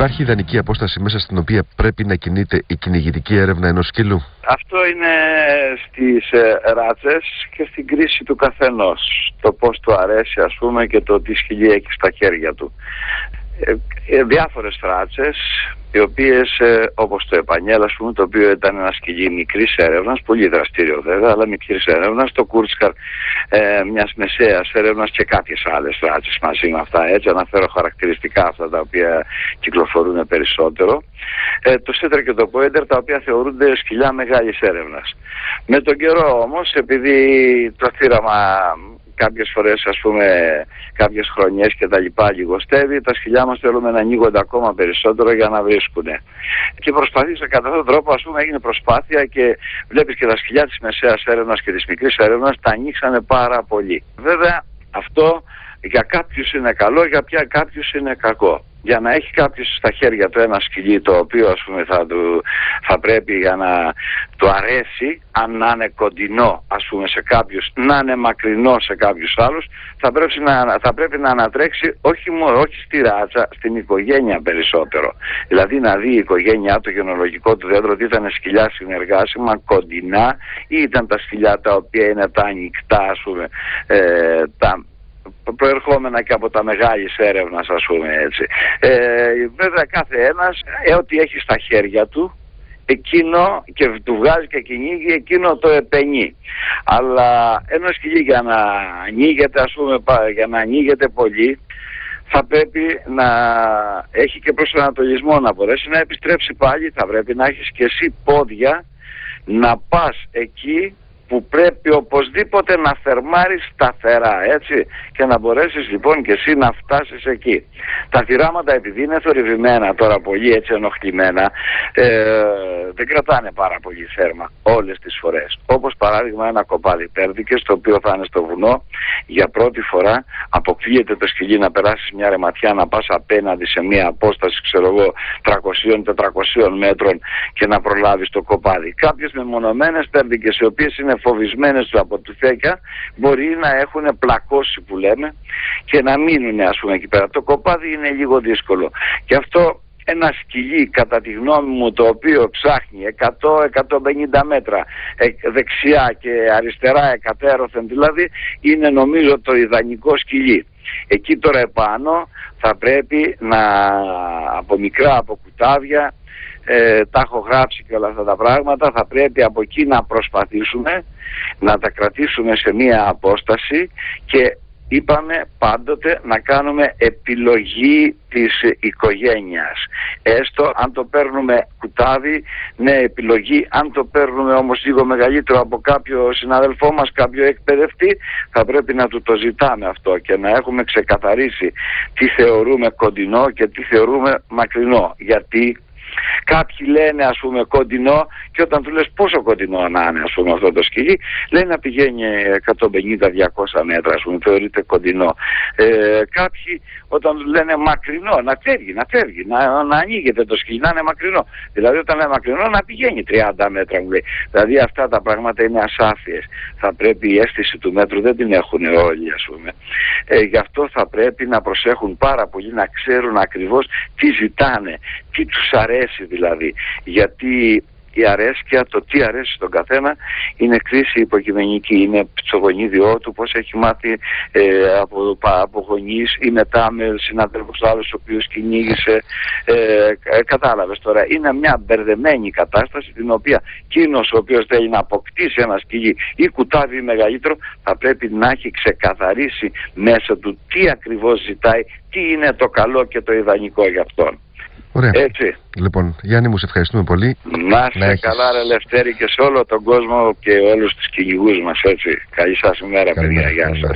Υπάρχει ιδανική απόσταση μέσα στην οποία πρέπει να κινείται η κυνηγητική έρευνα ενός σκύλου? Αυτό είναι στις ράτσες και στην κρίση του καθενός. Το πώς του αρέσει, ας πούμε, και το τι σκυλί έχει στα χέρια του. Διάφορες ράτσες, οι οποίες, όπως το Επανιέλ, ας πούμε, το οποίο ήταν ένα σκυλί μικρής έρευνας, πολύ δραστήριο βέβαια, αλλά μικρής έρευνας, το Κούρτσκαρ μιας μεσαίας έρευνας και κάποιες άλλες ράτσες μαζί με αυτά, έτσι αναφέρω χαρακτηριστικά αυτά τα οποία κυκλοφορούν περισσότερο, το Σέτερ και το Πόιντερ, τα οποία θεωρούνται σκυλιά μεγάλης έρευνας. Με τον καιρό όμως, επειδή το θύραμα κάποιες φορές, ας πούμε, κάποιες χρονιές και τα λοιπά λιγοστεύει, τα σκυλιά μας θέλουμε να ανοίγονται ακόμα περισσότερο για να βρίσκουνε. Και προσπαθήσα κατά αυτόν τον τρόπο, ας πούμε, έγινε προσπάθεια και βλέπεις και τα σκυλιά της μεσαίας έρευνας και της μικρής έρευνας τα ανοίξανε πάρα πολύ. Βέβαια αυτό για κάποιους είναι καλό, για κάποιους είναι κακό. Για να έχει κάποιος στα χέρια του ένα σκυλί το οποίο, ας πούμε, θα πρέπει για να του αρέσει, αν να είναι κοντινό, ας πούμε, σε κάποιους, να είναι μακρινό σε κάποιους άλλους, θα πρέπει να ανατρέξει όχι στη ράτσα, στην οικογένεια περισσότερο. Δηλαδή να δει η οικογένειά, το γενολογικό του δέντρο, ότι ήταν σκυλιά συνεργάσιμα, κοντινά, ή ήταν τα σκυλιά τα οποία είναι τα ανοιχτά, ας πούμε, τα προερχόμενα και από τα μεγάλης έρευνας, ας πούμε, έτσι. Βέβαια κάθε ένας ό,τι έχει στα χέρια του, εκείνο, και του βγάζει και κυνήγει, εκείνο το επενεί. Αλλά ένα σκυλί για να ανοίγεται, ας πούμε, για να ανοίγεται πολύ, θα πρέπει να έχει και προσανατολισμό, να μπορέσει να επιστρέψει πάλι. Θα πρέπει να έχεις και εσύ πόδια να πας εκεί που πρέπει οπωσδήποτε να θερμάρεις σταθερά, έτσι, και να μπορέσεις λοιπόν και εσύ να φτάσεις εκεί. Τα θυράματα, επειδή είναι θορυβημένα τώρα, πολύ έτσι ενοχλημένα, δεν κρατάνε πάρα πολύ θέρμα όλες τις φορές. Όπως παράδειγμα ένα κοπάδι πέρδικες, το οποίο θα είναι στο βουνό, για πρώτη φορά αποκλείεται το σκυλί να περάσεις μια ρεματιά, να πας απέναντι σε μια απόσταση, ξέρω εγώ, 300-400 μέτρων και να προλάβεις το κοπάδι. Κάποιες μεμονωμένες πέρδικες, οι οποίες είναι φοβισμένες από τουφέκια, μπορεί να έχουν πλακώσει, που λέμε, και να μείνουν, ας πούμε, εκεί πέρα. Το κοπάδι είναι λίγο δύσκολο. Και αυτό ένα σκυλί, κατά τη γνώμη μου, το οποίο ψάχνει 100-150 μέτρα δεξιά και αριστερά εκατέρωθεν, δηλαδή, είναι νομίζω το ιδανικό σκυλί. Εκεί τώρα επάνω θα πρέπει από μικρά, από κουτάβια, τα έχω γράψει και όλα αυτά τα πράγματα, θα πρέπει από εκεί να προσπαθήσουμε να τα κρατήσουμε σε μία απόσταση, και είπαμε πάντοτε να κάνουμε επιλογή της οικογένειας. Έστω αν το παίρνουμε κουτάβι, ναι, επιλογή. Αν το παίρνουμε όμως λίγο μεγαλύτερο από κάποιο συναδελφό μας, κάποιο εκπαιδευτή, θα πρέπει να του το ζητάμε αυτό και να έχουμε ξεκαθαρίσει τι θεωρούμε κοντινό και τι θεωρούμε μακρινό. Γιατί κάποιοι λένε, ας πούμε, κοντινό, και όταν του λες πόσο κοντινό να είναι, ας πούμε, αυτό το σκυλί, λέει να πηγαίνει 150-200 μέτρα, ας πούμε, θεωρείται κοντινό. Κάποιοι όταν του λένε μακρινό, να φεύγει, να ανοίγεται το σκυλί, να είναι μακρινό. Δηλαδή όταν είναι μακρινό να πηγαίνει 30 μέτρα, μου λέει. Δηλαδή αυτά τα πράγματα είναι ασάφειες. Θα πρέπει η αίσθηση του μέτρου, δεν την έχουν όλοι, ας πούμε. Γι' αυτό θα πρέπει να προσέχουν πάρα πολύ, να ξέρουν ακριβώς τι ζητάνε, τι τους αρέσει δηλαδή. Γιατί η αρέσκεια, το τι αρέσει στον καθένα, είναι κρίση υποκειμενική. Είναι στο γονίδιό του, πώς έχει μάθει από γονείς ή μετά με συναδέλφους άλλους ο οποίος κυνήγησε. Κατάλαβες τώρα, είναι μια μπερδεμένη κατάσταση, την οποία εκείνος ο οποίος θέλει να αποκτήσει ένα σκυλί ή κουτάβι μεγαλύτερο, θα πρέπει να έχει ξεκαθαρίσει μέσα του τι ακριβώς ζητάει, τι είναι το καλό και το ιδανικό για αυτόν. Ωραία. Έτσι. Λοιπόν, Γιάννη μου, σε ευχαριστούμε πολύ. Να είσαι καλά, ρε Λευτέρη, και σε όλο τον κόσμο και όλους τους κυνηγούς μας, έτσι. Καλή σας ημέρα, παιδιά. Γεια σας.